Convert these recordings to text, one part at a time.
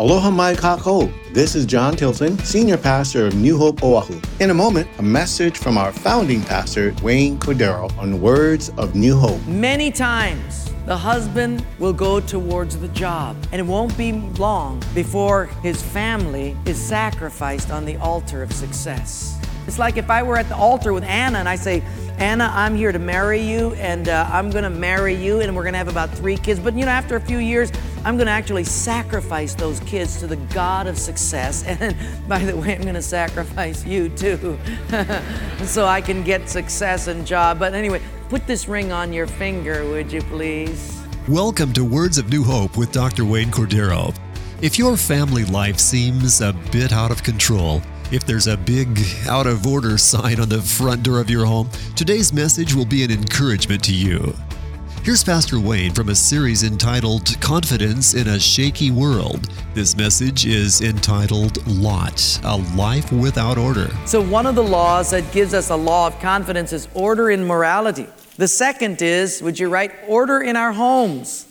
Aloha mai kākou. This is John Tilton, Senior Pastor of New Hope Oahu. In a moment, a message from our founding pastor, Wayne Cordero, on words of New Hope. Many times, the husband will go towards the job, and it won't be long before his family is sacrificed on the altar of success. It's like if I were at the altar with Anna and I say, Anna, I'm here to marry you, and I'm going to marry you, and we're going to have about 3 kids. But after a few years, I'm going to actually sacrifice those kids to the God of success. And by the way, I'm going to sacrifice you too, so I can get success and job. But anyway, put this ring on your finger, would you please? Welcome to Words of New Hope with Dr. Wayne Cordero. If your family life seems a bit out of control, if there's a big out of order sign on the front door of your home, today's message will be an encouragement to you. Here's Pastor Wayne from a series entitled Confidence in a Shaky World. This message is entitled Lot, a Life Without Order. So one of the laws that gives us a law of confidence is order in morality. The second is, would you write, order in our homes.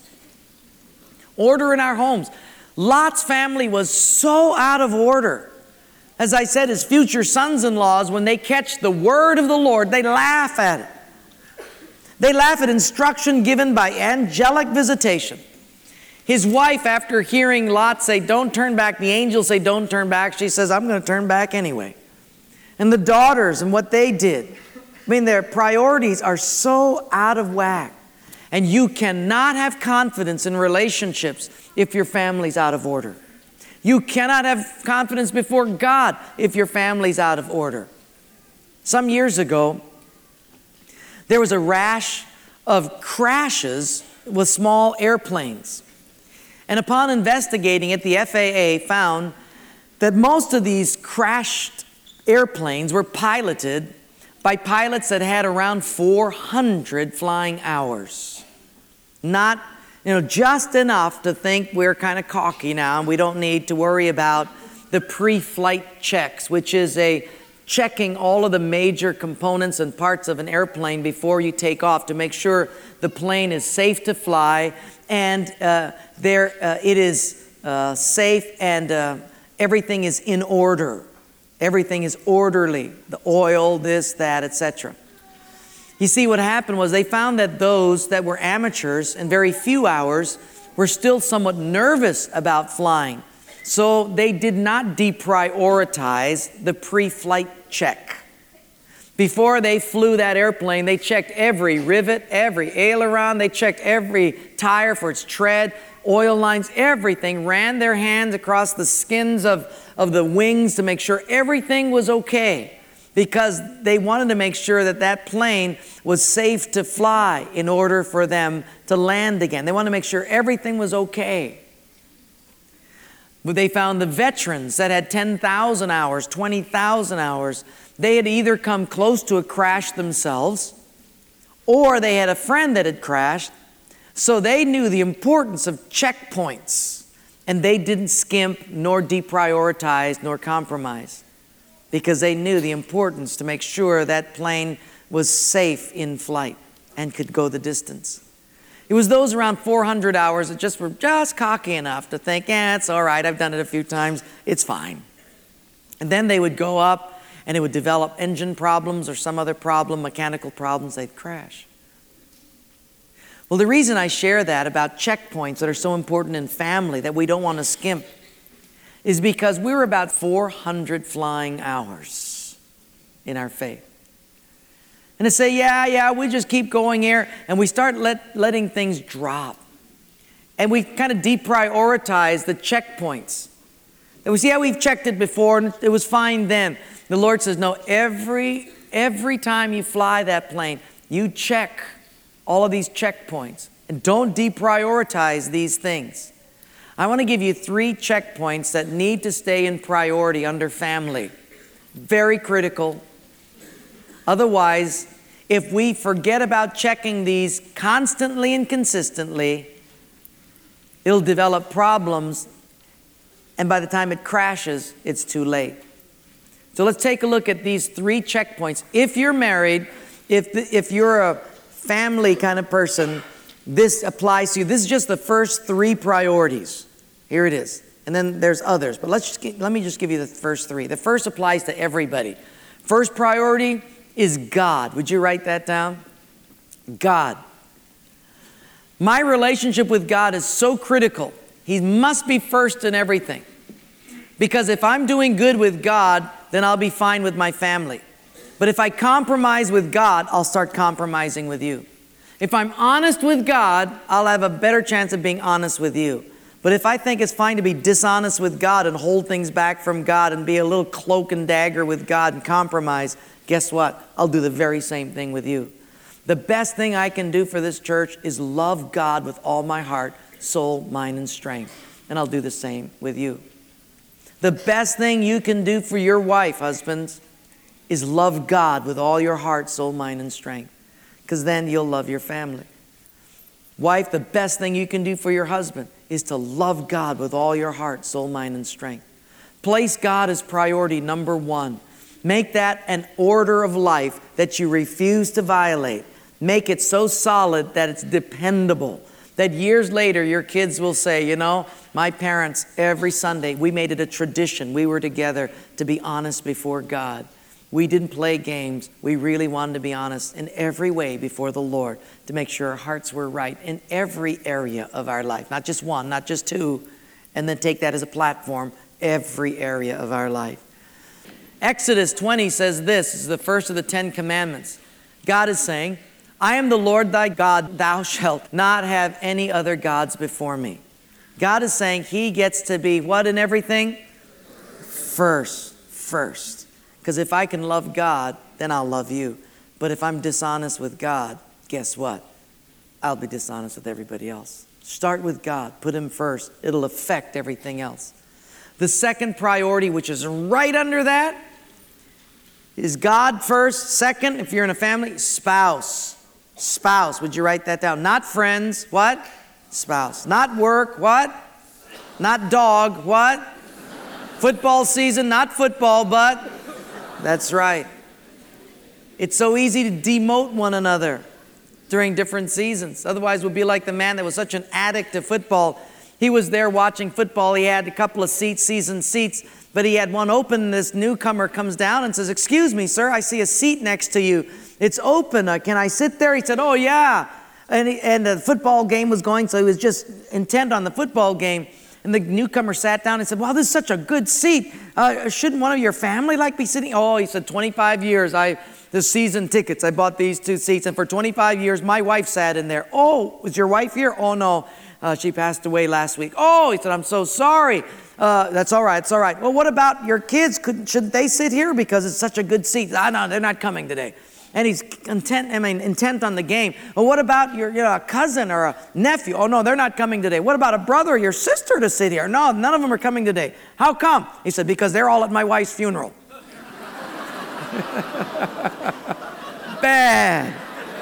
Order in our homes. Lot's family was so out of order. As I said, his future sons-in-laws, when they catch the word of the Lord, they laugh at it. They laugh at instruction given by angelic visitation. His wife, after hearing Lot say, don't turn back, the angels say, don't turn back, she says, I'm going to turn back anyway. And the daughters and what they did, their priorities are so out of whack. And you cannot have confidence in relationships if your family's out of order. You cannot have confidence before God if your family's out of order. Some years ago, there was a rash of crashes with small airplanes. And upon investigating it, the FAA found that most of these crashed airplanes were piloted by pilots that had around 400 flying hours. Not just enough to think we're kind of cocky now and we don't need to worry about the pre-flight checks, which is checking all of the major components and parts of an airplane before you take off to make sure the plane is safe to fly and it is safe and everything is in order. Everything is orderly. The oil, this, that, etc. You see, what happened was they found that those that were amateurs in very few hours were still somewhat nervous about flying. So they did not deprioritize the pre-flight check. Before they flew that airplane, they checked every rivet, every aileron, they checked every tire for its tread, oil lines, everything, ran their hands across the skins of the wings to make sure everything was okay. Because they wanted to make sure that that plane was safe to fly in order for them to land again. They wanted to make sure everything was okay. But they found the veterans that had 10,000 hours, 20,000 hours, they had either come close to a crash themselves or they had a friend that had crashed. So they knew the importance of checkpoints and they didn't skimp nor deprioritize nor compromise, because they knew the importance to make sure that plane was safe in flight and could go the distance. It was those around 400 hours that were just cocky enough to think, it's all right, I've done it a few times, it's fine. And then they would go up and it would develop engine problems or some other problem, mechanical problems, they'd crash. Well, the reason I share that about checkpoints that are so important in family that we don't want to skimp is because we're about 400 flying hours in our faith. And to say, we just keep going here, and we start letting things drop. And we kind of deprioritize the checkpoints. And we see how we've checked it before, and it was fine then. The Lord says, no, every time you fly that plane, you check all of these checkpoints. And don't deprioritize these things. I want to give you 3 checkpoints that need to stay in priority under family. Very critical. Otherwise, if we forget about checking these constantly and consistently, it'll develop problems, and by the time it crashes, it's too late. So let's take a look at these 3 checkpoints. If you're married, if you're a family kind of person, this applies to you. This is just the first 3 priorities. Here it is. And then there's others. But let me just give you the first three. The first applies to everybody. First priority is God. Would you write that down? God. My relationship with God is so critical. He must be first in everything. Because if I'm doing good with God, then I'll be fine with my family. But if I compromise with God, I'll start compromising with you. If I'm honest with God, I'll have a better chance of being honest with you. But if I think it's fine to be dishonest with God and hold things back from God and be a little cloak and dagger with God and compromise, guess what? I'll do the very same thing with you. The best thing I can do for this church is love God with all my heart, soul, mind, and strength. And I'll do the same with you. The best thing you can do for your wife, husbands, is love God with all your heart, soul, mind, and strength. Because then you'll love your family. Wife, the best thing you can do for your husband is to love God with all your heart, soul, mind, and strength. Place God as priority number one. Make that an order of life that you refuse to violate. Make it so solid that it's dependable. That years later, your kids will say, you know, my parents, every Sunday, we made it a tradition. We were together to be honest before God. We didn't play games. We really wanted to be honest in every way before the Lord to make sure our hearts were right in every area of our life. Not just one, not just two, and then take that as a platform, every area of our life. Exodus 20 says this is the first of the 10 commandments. God is saying, I am the Lord thy God, thou shalt not have any other gods before me. God is saying He gets to be what in everything? First. Because if I can love God, then I'll love you. But if I'm dishonest with God, guess what? I'll be dishonest with everybody else. Start with God. Put Him first. It'll affect everything else. The second priority, which is right under that, is God first. Second, if you're in a family, spouse. Spouse. Would you write that down? Not friends. What? Spouse. Not work. What? Not dog. What? Football season. Not football, but... That's right. It's so easy to demote one another during different seasons. Otherwise, we'll be like the man that was such an addict to football. He was there watching football. He had a couple of season seats, but he had one open. This newcomer comes down and says, excuse me, sir, I see a seat next to you. It's open. Can I sit there? He said, oh, yeah. And the football game was going, so he was just intent on the football game. And the newcomer sat down and said, wow, this is such a good seat. Shouldn't one of your family be sitting? Oh, he said, 25 years, the season tickets, I bought these two seats. And for 25 years, my wife sat in there. Oh, was your wife here? Oh, no, she passed away last week. Oh, he said, I'm so sorry. That's all right, it's all right. Well, what about your kids? Shouldn't they sit here because it's such a good seat? No, they're not coming today. And he's intent on the game. Well, what about your cousin or a nephew? Oh, no, they're not coming today. What about a brother or your sister to sit here? No, none of them are coming today. How come? He said, because they're all at my wife's funeral. Bad.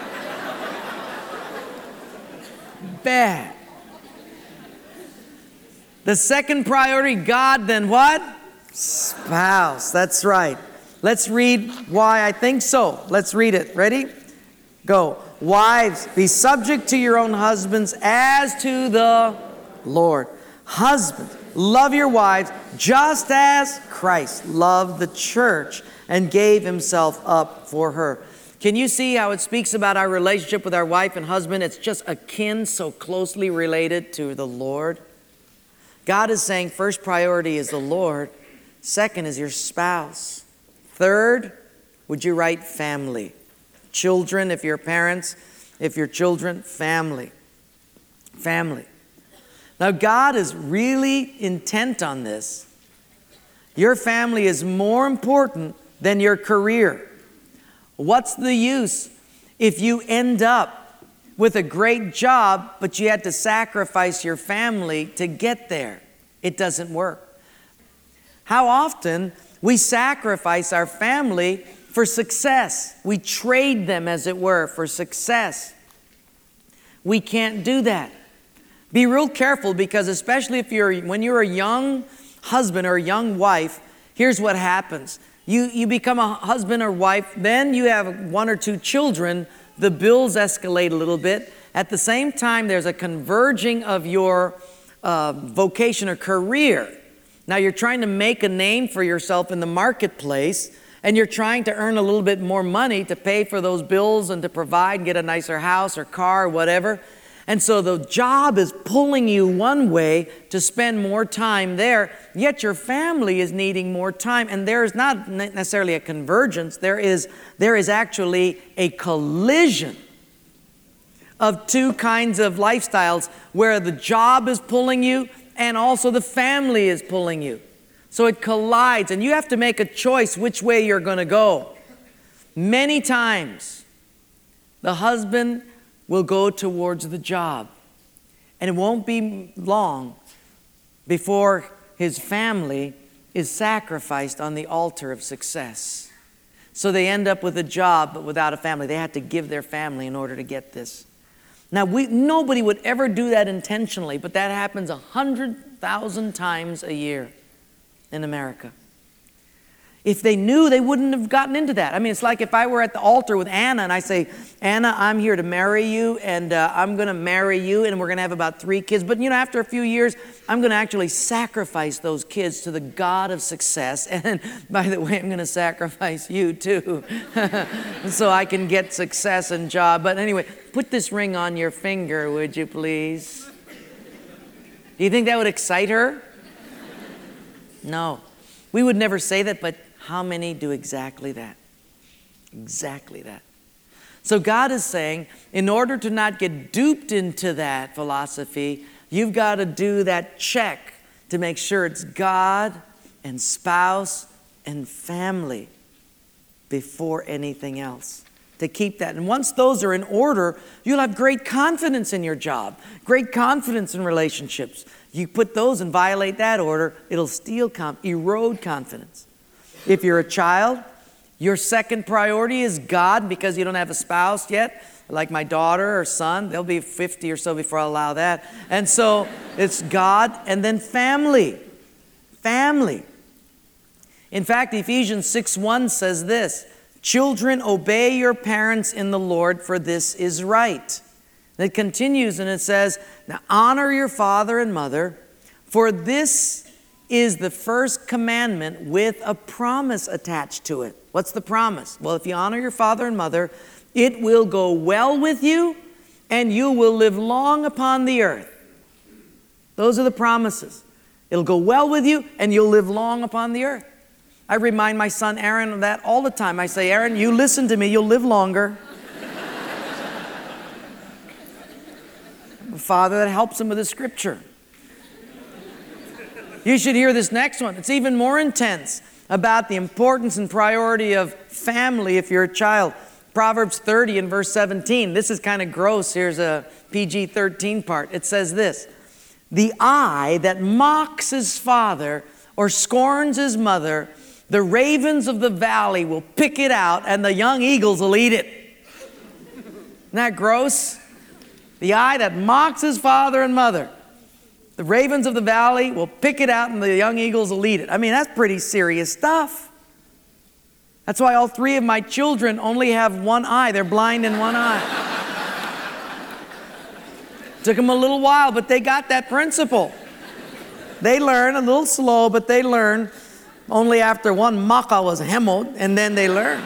The second priority, God, then what? Spouse. That's right. Let's read why I think so. Let's read it. Ready? Go. Wives, be subject to your own husbands as to the Lord. Husbands, love your wives just as Christ loved the church and gave Himself up for her. Can you see how it speaks about our relationship with our wife and husband? It's just akin, so closely related to the Lord. God is saying first priority is the Lord. Second is your spouse. Third, would you write family? Children, if you're parents, if you're children, family. Family. Now, God is really intent on this. Your family is more important than your career. What's the use if you end up with a great job, but you had to sacrifice your family to get there? It doesn't work. How often we sacrifice our family for success. We trade them, as it were, for success. We can't do that. Be real careful, because especially when you're a young husband or a young wife, here's what happens. You become a husband or wife, then you have one or two children, the bills escalate a little bit. At the same time, there's a converging of your vocation or career. Now you're trying to make a name for yourself in the marketplace, and you're trying to earn a little bit more money to pay for those bills and to provide and get a nicer house or car or whatever. And so the job is pulling you one way to spend more time there, yet your family is needing more time. And there is not necessarily a convergence, there is actually a collision of two kinds of lifestyles where the job is pulling you and also the family is pulling you. So it collides, and you have to make a choice which way you're going to go. Many times, the husband will go towards the job, and it won't be long before his family is sacrificed on the altar of success. So they end up with a job but without a family. They had to give their family in order to get this. Now, nobody would ever do that intentionally, but that happens 100,000 times a year in America. If they knew, they wouldn't have gotten into that. I mean, it's like if I were at the altar with Anna and I say, Anna, I'm here to marry you, and I'm going to marry you, and we're going to have about 3 kids. But, after a few years, I'm going to actually sacrifice those kids to the God of success. And by the way, I'm going to sacrifice you too, so I can get success and job. But anyway, put this ring on your finger, would you please? Do you think that would excite her? No. We would never say that, but how many do exactly that? Exactly that. So God is saying, in order to not get duped into that philosophy, you've got to do that check to make sure it's God and spouse and family before anything else. To keep that. And once those are in order, you'll have great confidence in your job, great confidence in relationships. You put those and violate that order, it'll erode confidence. If you're a child, your second priority is God because you don't have a spouse yet. Like my daughter or son, they'll be 50 or so before I allow that. And so it's God and then family. Family. In fact, Ephesians 6:1 says this, children, obey your parents in the Lord, for this is right. And it continues and it says, now honor your father and mother, for this is the first commandment with a promise attached to it. What's the promise? Well, if you honor your father and mother, it will go well with you and you will live long upon the earth. Those are the promises. It'll go well with you and you'll live long upon the earth. I remind my son Aaron of that all the time. I say, Aaron, you listen to me, you'll live longer. A father that helps him with the scripture. You should hear this next one. It's even more intense about the importance and priority of family if you're a child. Proverbs 30 and verse 17. This is kind of gross. Here's a PG-13 part. It says this, the eye that mocks his father or scorns his mother, the ravens of the valley will pick it out and the young eagles will eat it. Isn't that gross? The eye that mocks his father and mother. The ravens of the valley will pick it out and the young eagles will eat it. I mean, that's pretty serious stuff. That's why all 3 of my children only have one eye. They're blind in one eye. Took them a little while, but they got that principle. They learn a little slow, but they learn. Only after one makkah was hemmed, and then they learn.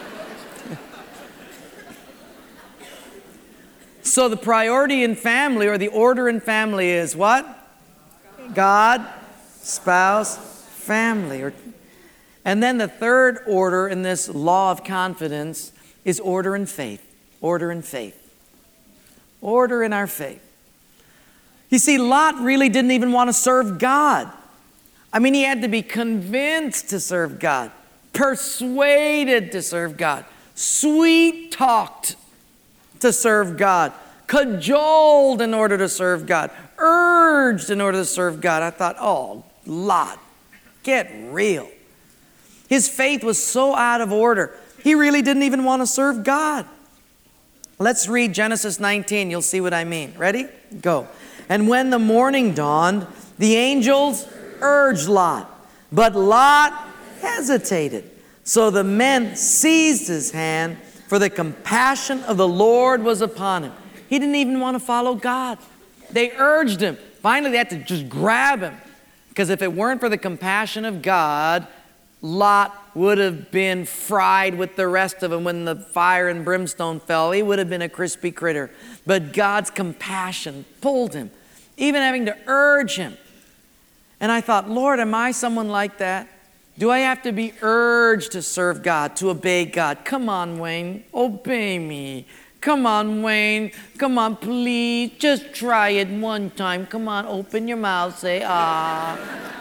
So the priority in family, or the order in family, is what? God, spouse, family. And then the third order in this law of confidence is order in faith. Order in faith. Order in our faith. You see, Lot really didn't even want to serve God. I mean, he had to be convinced to serve God, persuaded to serve God, sweet-talked to serve God, cajoled in order to serve God, urged in order to serve God. I thought, oh, Lot, get real. His faith was so out of order. He really didn't even want to serve God. Let's read Genesis 19. You'll see what I mean. Ready? Go. And when the morning dawned, the angels urged Lot, but Lot hesitated. So the men seized his hand, for the compassion of the Lord was upon him. He didn't even want to follow God. They urged him, Finally, they had to just grab him. Because if it weren't for the compassion of God, Lot would have been fried with the rest of them when the fire and brimstone fell. He would have been a crispy critter. But God's compassion pulled him, even having to urge him. And I thought, Lord, am I someone like that? Do I have to be urged to serve God, to obey God? Come on, Wayne, obey me. Come on, Wayne. Come on, please. Just try it one time. Come on, open your mouth, say, ah.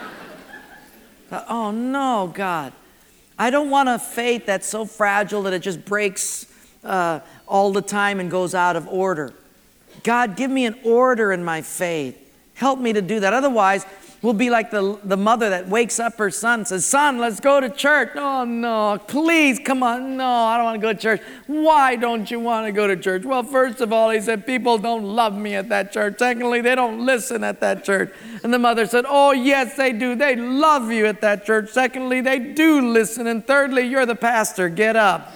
Oh, no, God. I don't want a faith that's so fragile that it just breaks all the time and goes out of order. God, give me an order in my faith. Help me to do that. Otherwise, we'll be like the mother that wakes up her son and says, son, let's go to church. Oh, no, please, come on. No, I don't want to go to church. Why don't you want to go to church? Well, first of all, he said, people don't love me at that church. Secondly, they don't listen at that church. And the mother said, oh, yes, they do. They love you at that church. Secondly, they do listen. And thirdly, you're the pastor. Get up.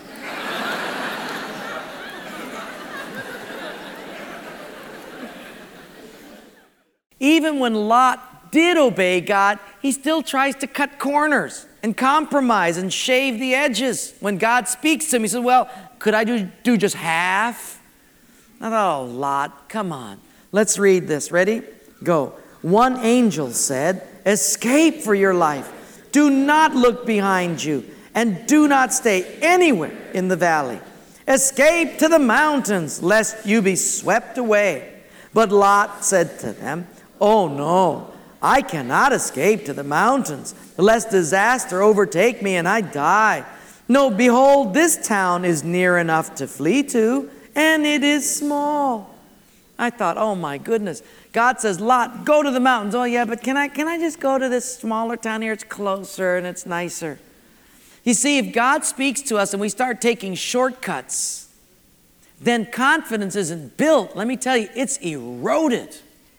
Even when Lot did obey God, he still tries to cut corners and compromise and shave the edges. When God speaks to him, he said, well, could I do just half? I thought, oh, Lot, come on. Let's read this. Ready? Go. One angel said, escape for your life. Do not look behind you and do not stay anywhere in the valley. Escape to the mountains, lest you be swept away. But Lot said to them, oh, no, I cannot escape to the mountains, lest disaster overtake me and I die. No, behold, this town is near enough to flee to, and it is small. I thought, oh my goodness. God says, Lot, go to the mountains. Oh yeah, but can I just go to this smaller town here? It's closer and it's nicer. You see, if God speaks to us and we start taking shortcuts, then confidence isn't built. Let me tell you, it's eroded.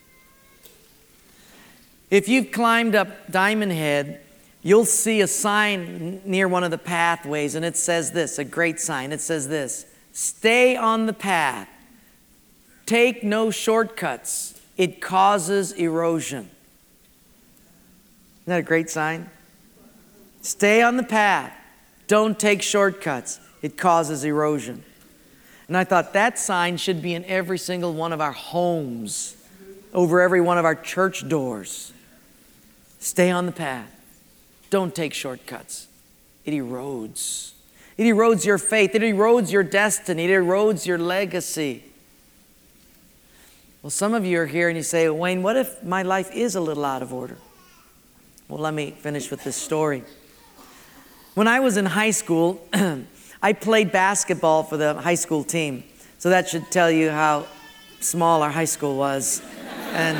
If you've climbed up Diamond Head, you'll see a sign near one of the pathways, and it says this, a great sign. It says this, stay on the path. Take no shortcuts. It causes erosion. Isn't that a great sign? Stay on the path. Don't take shortcuts. It causes erosion. And I thought that sign should be in every single one of our homes, over every one of our church doors. Stay on the path. Don't take shortcuts. It erodes. It erodes your faith. It erodes your destiny. It erodes your legacy. Well, some of you are here and you say, Wayne, what if my life is a little out of order? Well, let me finish with this story. When I was in high school, I played basketball for the high school team. So that should tell you how small our high school was. And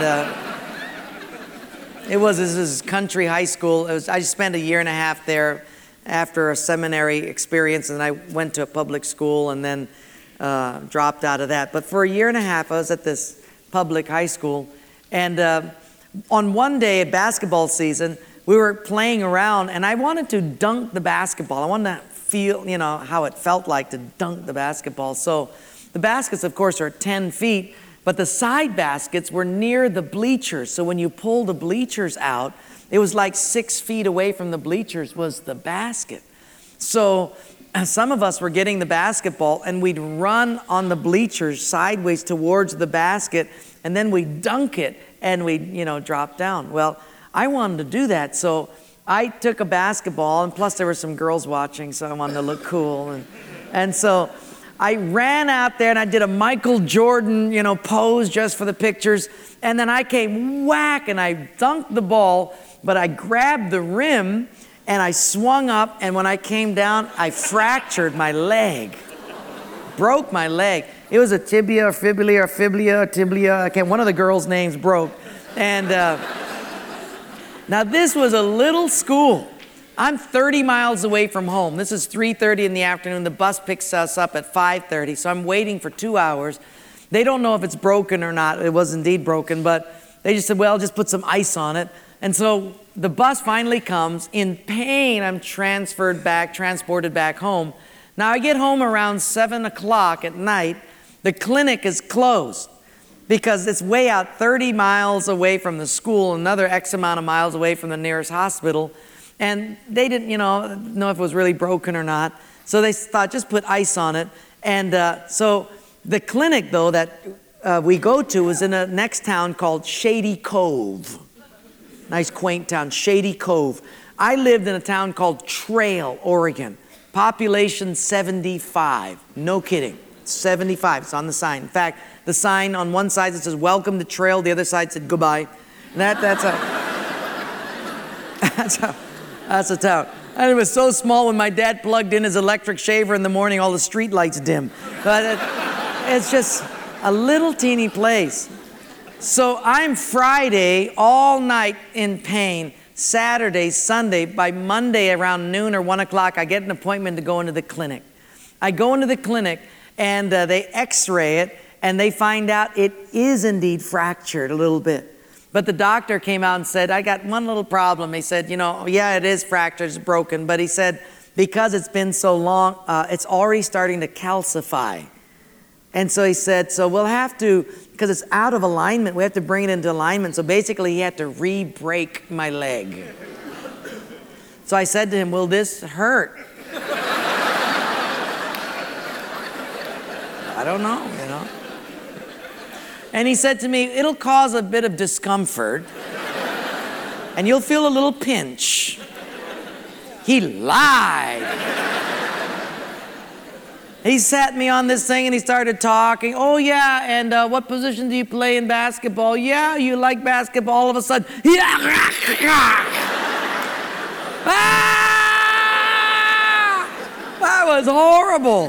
this is country high school. I spent a year and a half there after a seminary experience, and I went to a public school and then dropped out of that. But for a year and a half, I was at this public high school. And on one day at basketball season, we were playing around, and I wanted to dunk the basketball. I wanted to feel, how it felt like to dunk the basketball. So the baskets, of course, are 10 feet. But the side baskets were near the bleachers. So when you pull the bleachers out, it was like 6 feet away from the bleachers was the basket. So some of us were getting the basketball and we'd run on the bleachers sideways towards the basket, and then we'd dunk it and we'd, drop down. Well, I wanted to do that. So I took a basketball, and plus there were some girls watching, so I wanted to look cool. And so I ran out there and I did a Michael Jordan, pose just for the pictures. And then I came whack and I dunked the ball, but I grabbed the rim and I swung up. And when I came down, I fractured my leg, broke my leg. It was a tibia or fibula or tibia. One of the girls' names broke. And now this was a little school. I'm 30 miles away from home. This is 3:30 in the afternoon. The bus picks us up at 5:30, so I'm waiting for 2 hours. They don't know if it's broken or not. It was indeed broken, but they just said, well, just put some ice on it. And so the bus finally comes. In pain, I'm transported back home. Now I get home around 7 o'clock at night. The clinic is closed. because it's way out 30 miles away from the school, another X amount of miles away from the nearest hospital. And they didn't, know if it was really broken or not. So they thought, just put ice on it. And so the clinic, though, that we go to was in a next town called Shady Cove. Nice, quaint town, Shady Cove. I lived in a town called Trail, Oregon. Population 75. No kidding. 75. It's on the sign. In fact, the sign on one side that says, "Welcome to Trail," the other side said, "Goodbye." That's a town. And it was so small when my dad plugged in his electric shaver in the morning, all the street lights dim. But it's just a little teeny place. So I'm Friday all night in pain, Saturday, Sunday. By Monday around noon or 1 o'clock, I get an appointment to go into the clinic. I go into the clinic and they x-ray it and they find out it is indeed fractured a little bit. But the doctor came out and said, "I got one little problem." He said, "Yeah, it is fractured, it's broken." But he said, because it's been so long, it's already starting to calcify. And so he said, "So we'll have to, because it's out of alignment, we have to bring it into alignment." So basically he had to re-break my leg. So I said to him, "Will this hurt?" I don't know, And he said to me, "It'll cause a bit of discomfort, and you'll feel a little pinch." He lied. He sat me on this thing and he started talking. "Oh yeah, and what position do you play in basketball?" "Yeah, you like basketball." All of a sudden, that was horrible.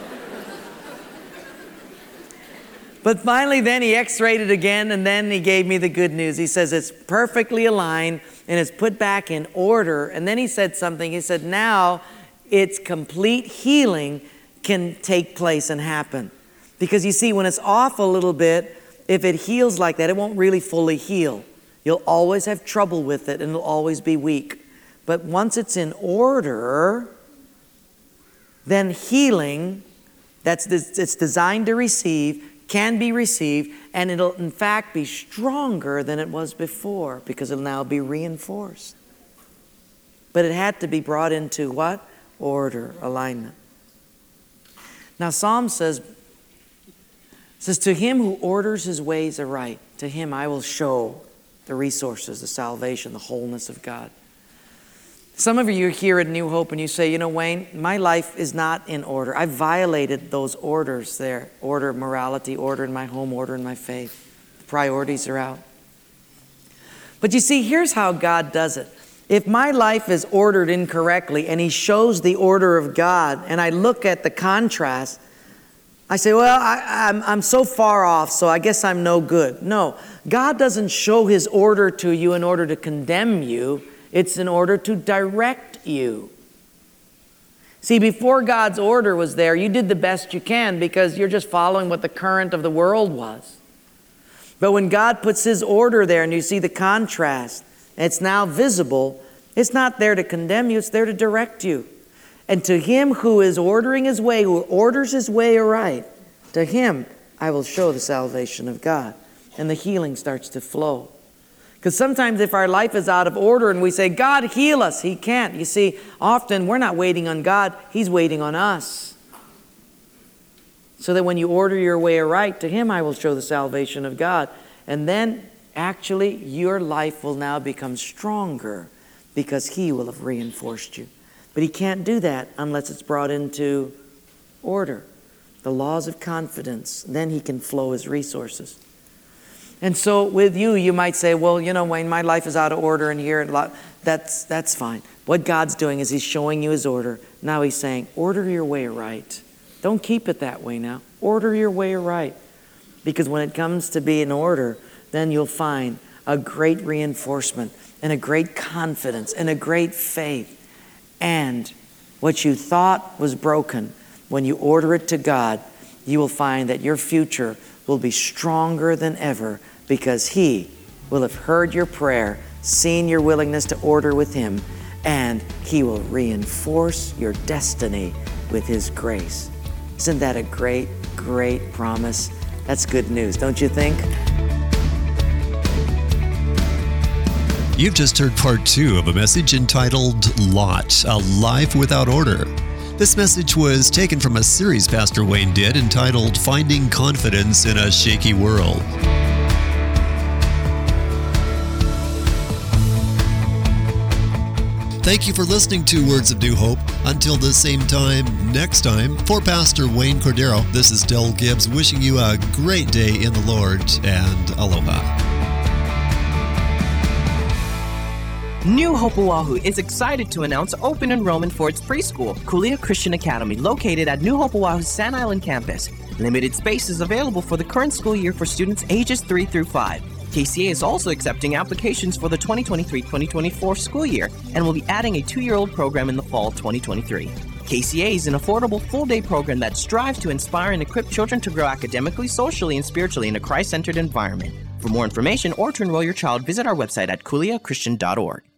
But finally then he x-rayed it again, and then he gave me the good news. He says it's perfectly aligned and it's put back in order. And then he said something. He said now its complete healing can take place and happen. Because you see, when it's off a little bit, if it heals like that, it won't really fully heal. You'll always have trouble with it and it'll always be weak. But once it's in order, then healing it's designed to receive can be received, and it'll in fact be stronger than it was before because it'll now be reinforced. But it had to be brought into what? Order, alignment. Now Psalm says, "To him who orders his ways aright, to him I will show the resources, the salvation, the wholeness of God." Some of you are here at New Hope and you say, "Wayne, my life is not in order. I've violated those orders there. Order of morality, order in my home, order in my faith. The priorities are out." But you see, here's how God does it. If my life is ordered incorrectly and he shows the order of God and I look at the contrast, I say, "Well, I'm so far off, so I guess I'm no good." No, God doesn't show his order to you in order to condemn you. It's in order to direct you. See, before God's order was there, you did the best you can because you're just following what the current of the world was. But when God puts his order there and you see the contrast, and it's now visible, it's not there to condemn you, it's there to direct you. And to him who is ordering his way, who orders his way aright, to him I will show the salvation of God. And the healing starts to flow. Because sometimes if our life is out of order and we say, "God, heal us," he can't. You see, often we're not waiting on God, he's waiting on us. So that when you order your way aright, to him I will show the salvation of God. And then actually your life will now become stronger because he will have reinforced you. But he can't do that unless it's brought into order. The laws of confidence. Then he can flow his resources. And so with you might say, "Well, Wayne, my life is out of order in here." That's fine. What God's doing is he's showing you his order. Now he's saying, order your way right. Don't keep it that way now. Order your way right. Because when it comes to be in order, then you'll find a great reinforcement and a great confidence and a great faith. And what you thought was broken, when you order it to God, you will find that your future will be stronger than ever because he will have heard your prayer, seen your willingness to order with him, and he will reinforce your destiny with his grace. Isn't that a great, great promise? That's good news, don't you think? You've just heard part 2 of a message entitled Lot, A Life Without Order. This message was taken from a series Pastor Wayne did entitled Finding Confidence in a Shaky World. Thank you for listening to Words of New Hope. Until the same time next time, for Pastor Wayne Cordero, this is Del Gibbs wishing you a great day in the Lord, and aloha. New Hope Oahu is excited to announce open enrollment for its preschool, Kulia Christian Academy, located at New Hope Oahu's Sand Island campus. Limited space is available for the current school year for students ages 3 through 5. KCA is also accepting applications for the 2023-2024 school year and will be adding a 2-year-old program in the fall 2023. KCA is an affordable full-day program that strives to inspire and equip children to grow academically, socially, and spiritually in a Christ-centered environment. For more information or to enroll your child, visit our website at kuliachristian.org.